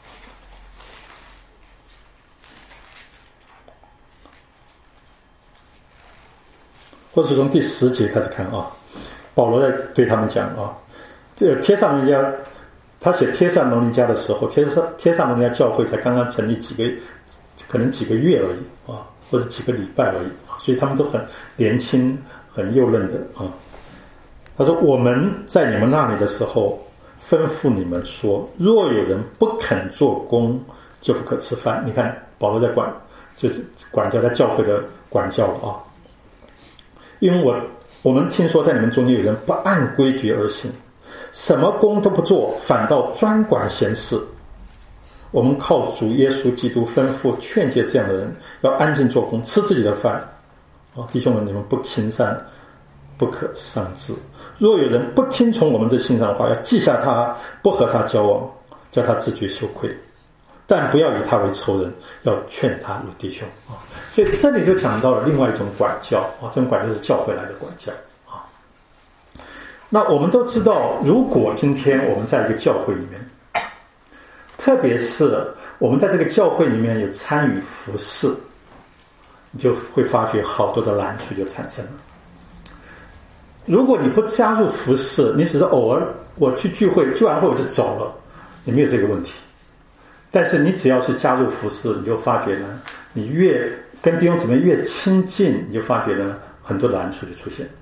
或者是从第10节开始看保罗在对他们讲这个帖撒罗尼迦，他写帖撒罗尼迦的时候，帖撒罗尼迦教会才刚刚成立可能几个月而已或者几个礼拜而已所以他们都很年轻很幼嫩的他说我们在你们那里的时候吩咐你们说，若有人不肯做工，就不可吃饭。你看保罗在就是管教在教会的管教了因为我们听说在你们中间有人不按规矩而行，什么工都不做，反倒专管闲事。我们靠主耶稣基督吩咐劝诫这样的人要安静做工，吃自己的饭弟兄们，你们不行善，不可丧志。若有人不听从我们这信上的话，要记下他，不和他交往，叫他自觉羞愧，但不要以他为仇人，要劝他如弟兄所以这里就讲到了另外一种管教这种管教是教会来的管教那我们都知道，如果今天我们在一个教会里面，特别是我们在这个教会里面有参与服事，你就会发觉好多的难处就产生了。如果你不加入服事，你只是偶尔我去聚会，聚完会我就走了，你没有这个问题。但是你只要是加入服事，你就发觉呢，你越跟弟兄姊妹越亲近，你就发觉呢很多的难处就出现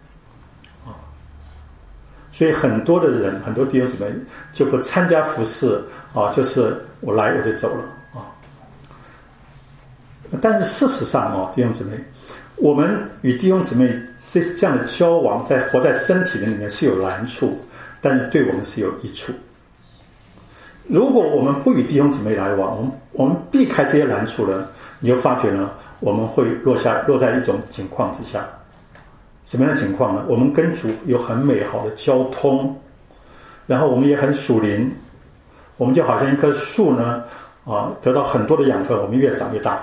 所以很多的人，很多弟兄姊妹就不参加服事就是我来我就走了但是事实上弟兄姊妹，我们与弟兄姊妹这样的交往，在活在身体的里面是有难处，但是对我们是有益处。如果我们不与弟兄姊妹来往，我们避开这些难处呢，你就发觉呢，我们会落在一种情况之下。什么样的情况呢？我们跟主有很美好的交通，然后我们也很属灵，我们就好像一棵树呢得到很多的养分，我们越长越大。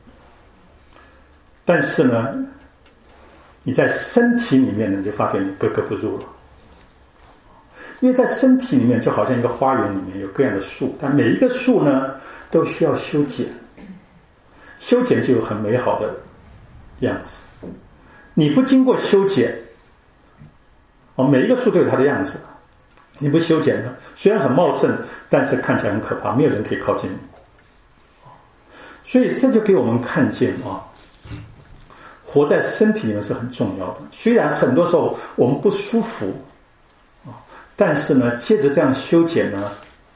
但是呢，你在身体里面呢，你就发觉你格格不入了。因为在身体里面就好像一个花园里面有各样的树，但每一个树呢都需要修剪，修剪就有很美好的样子。你不经过修剪每一个树都有它的样子，你不修剪呢，虽然很茂盛，但是看起来很可怕，没有人可以靠近你。所以这就给我们看见活在身体里面是很重要的。虽然很多时候我们不舒服但是呢，借着这样修剪呢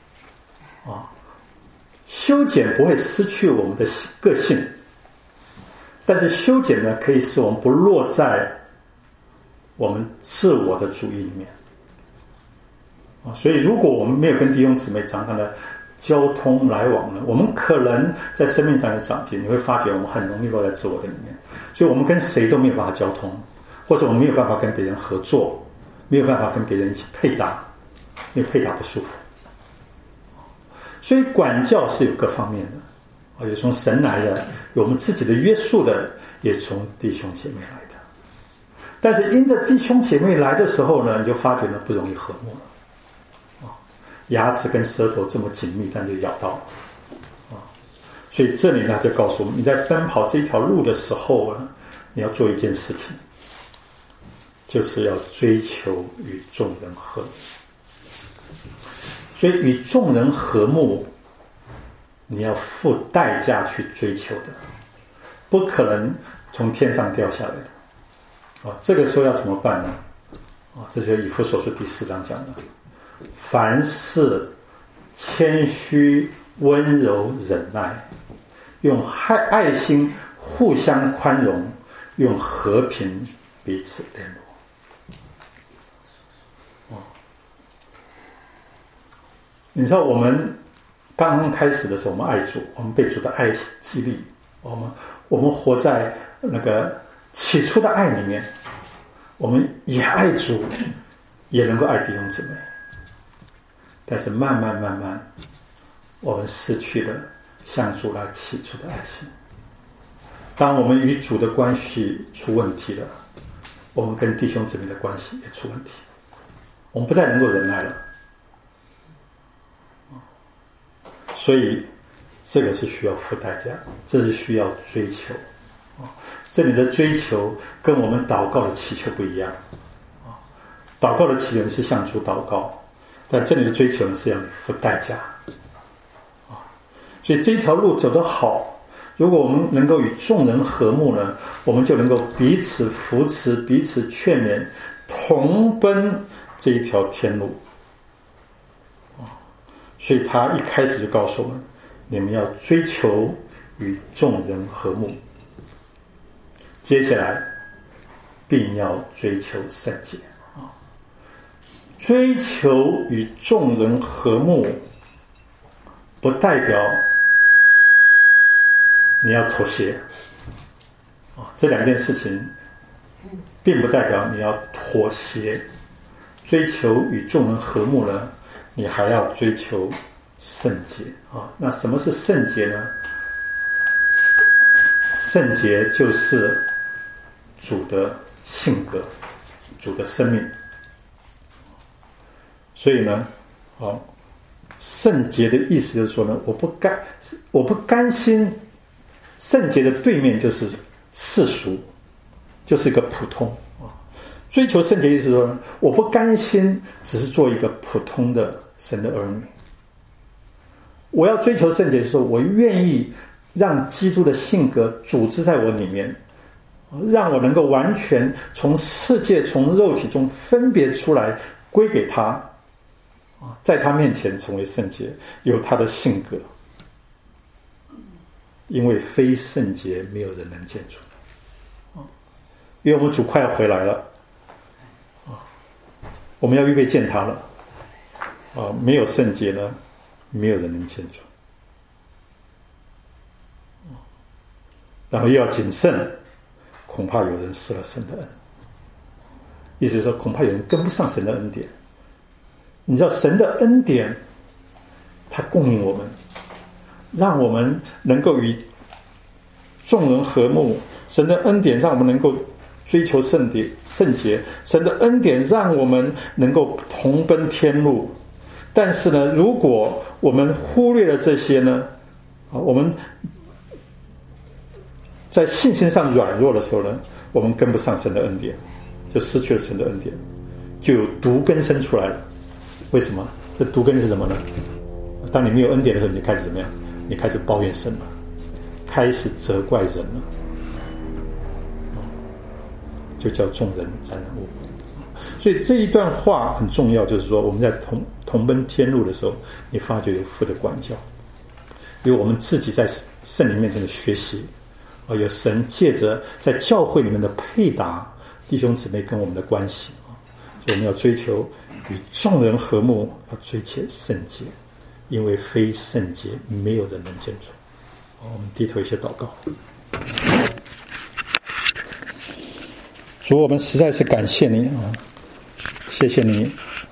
修剪不会失去我们的个性，但是修剪呢，可以使我们不落在我们自我的主义里面所以如果我们没有跟弟兄姊妹常常的交通来往呢，我们可能在生命上有长进，你会发觉我们很容易落在自我的里面，所以我们跟谁都没有办法交通，或者我们没有办法跟别人合作，没有办法跟别人一起配搭，因为配搭不舒服。所以管教是有各方面的有从神来的，有我们自己的约束的，也从弟兄姐妹来的。但是因着弟兄姐妹来的时候呢，你就发觉呢不容易和睦了牙齿跟舌头这么紧密，但就咬到所以这里呢就告诉我们，你在奔跑这条路的时候呢，你要做一件事情，就是要追求与众人和睦。所以与众人和睦，你要付代价去追求的，不可能从天上掉下来的。这个时候要怎么办呢？这就是以弗所书第4章讲的，凡事谦虚、温柔、忍耐，用爱心互相宽容，用和平彼此联络。你知道我们刚刚开始的时候，我们爱主，我们被主的爱激励，我们活在那个起初的爱里面，我们也爱主，也能够爱弟兄姊妹。但是慢慢，我们失去了向主那起初的爱心。当我们与主的关系出问题了，我们跟弟兄姊妹的关系也出问题，我们不再能够忍耐了。所以这个是需要付代价，这是需要追求。这里的追求跟我们祷告的祈求不一样。祷告的祈求是向主祷告，但这里的追求呢是要你付代价。所以这条路走得好，如果我们能够与众人和睦呢，我们就能够彼此扶持、彼此劝勉，同奔这一条天路。所以他一开始就告诉我们，你们要追求与众人和睦，接下来并要追求圣洁。追求与众人和睦不代表你要妥协，这两件事情并不代表你要妥协。追求与众人和睦呢，你还要追求圣洁。那什么是圣洁呢？圣洁就是主的性格，主的生命。所以呢，圣洁的意思就是说呢，我不甘心。圣洁的对面就是世俗，就是一个普通。追求圣洁意思是说呢，我不甘心只是做一个普通的神的儿女。我要追求圣洁的时候，我愿意让基督的性格组织在我里面，让我能够完全从世界、从肉体中分别出来，归给他，在他面前成为圣洁，有他的性格。因为非圣洁，没有人能见主。因为我们主快要回来了，我们要预备见他了。没有圣洁呢，没有人能见主。然后又要谨慎，恐怕有人失了神的恩。意思是说，恐怕有人跟不上神的恩典。你知道神的恩典，他供应我们，让我们能够与众人和睦。神的恩典让我们能够追求圣洁。神的恩典让我们能够同奔天路。但是呢，如果我们忽略了这些呢，我们在信心上软弱的时候呢，我们跟不上神的恩典，就失去了神的恩典，就有毒根生出来了。为什么？这毒根是什么呢？当你没有恩典的时候，你就开始怎么样？你开始抱怨神了，开始责怪人了，就叫众人沾染污秽。所以这一段话很重要，就是说我们在同奔天路的时候，你发觉有父的管教，有我们自己在圣灵面前的学习，有神借着在教会里面的配搭弟兄姊妹跟我们的关系。所以我们要追求与众人和睦，要追求圣洁，因为非圣洁，没有人能见主。我们低头一些祷告。主，我们实在是感谢你啊，谢谢你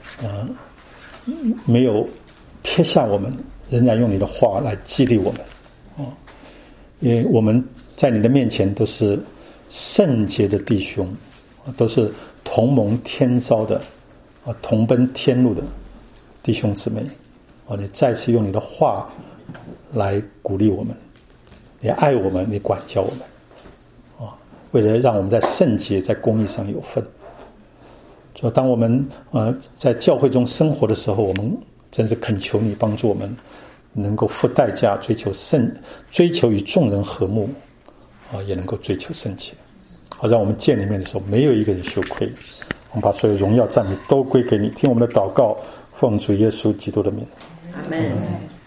没有撇下我们，仍然用你的话来激励我们因为我们在你的面前都是圣洁的弟兄，都是同蒙天召的同奔天路的弟兄姊妹你再次用你的话来鼓励我们， 你爱我们，你管教我们，为了让我们在圣洁、在公义上有份。所以当我们在教会中生活的时候，我们真是恳求你帮助我们，能够付代价追求与众人和睦，也能够追求圣洁。好，让我们见里面的时候没有一个人羞愧。我们把所有荣耀赞美都归给你，听我们的祷告，奉主耶稣基督的名， 阿们。